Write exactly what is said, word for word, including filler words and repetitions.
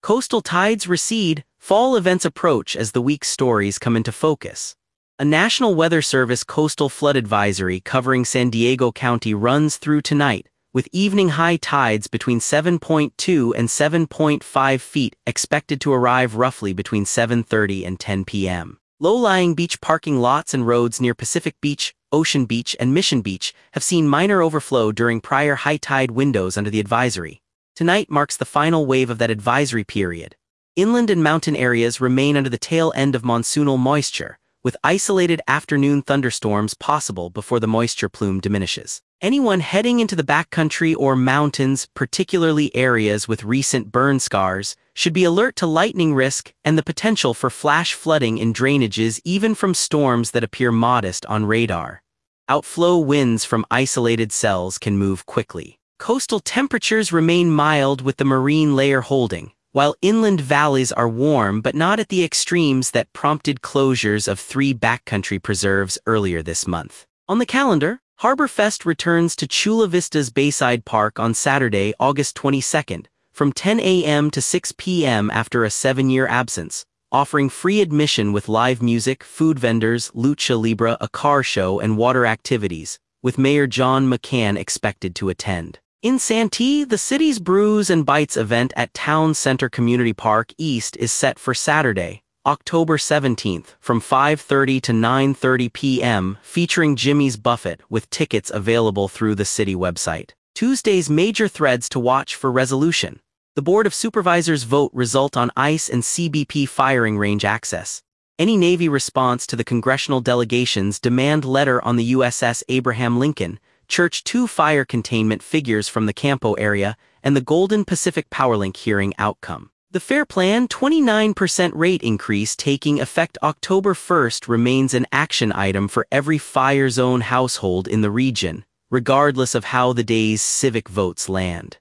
Coastal tides recede, fall events approach as the week's stories come into focus. A National Weather Service coastal flood advisory covering San Diego County runs through tonight, with evening high tides between seven point two and seven point five feet expected to arrive roughly between seven thirty and ten p m Low-lying beach parking lots and roads near Pacific Beach, Ocean Beach, and Mission Beach have seen minor overflow during prior high tide windows under the advisory. Tonight marks the final wave of that advisory period. Inland and mountain areas remain under the tail end of monsoonal moisture, with isolated afternoon thunderstorms possible before the moisture plume diminishes. Anyone heading into the backcountry or mountains, particularly areas with recent burn scars, should be alert to lightning risk and the potential for flash flooding in drainages even from storms that appear modest on radar. Outflow winds from isolated cells can move quickly. Coastal temperatures remain mild with the marine layer holding, while inland valleys are warm but not at the extremes that prompted closures of three backcountry preserves earlier this month. On the calendar, Harborfest returns to Chula Vista's Bayside Park on Saturday, August twenty-second, from ten a m to six p m after a seven-year absence, offering free admission with live music, food vendors, lucha libre, a car show, and water activities, with Mayor John McCann expected to attend. In Santee, the city's Brews and Bites event at Town Center Community Park East is set for Saturday, October seventeenth, from five thirty to nine thirty p m, featuring Jimmy's Buffet with tickets available through the city website. Tuesday's major threads to watch for resolution. The Board of Supervisors vote result on ICE and C B P firing range access. Any Navy response to the congressional delegation's demand letter on the U S S Abraham Lincoln, Church two fire containment figures from the Campo area, and the Golden Pacific Powerlink hearing outcome. The FAIR Plan twenty-nine percent rate increase taking effect October first remains an action item for every fire zone household in the region, regardless of how the day's civic votes land.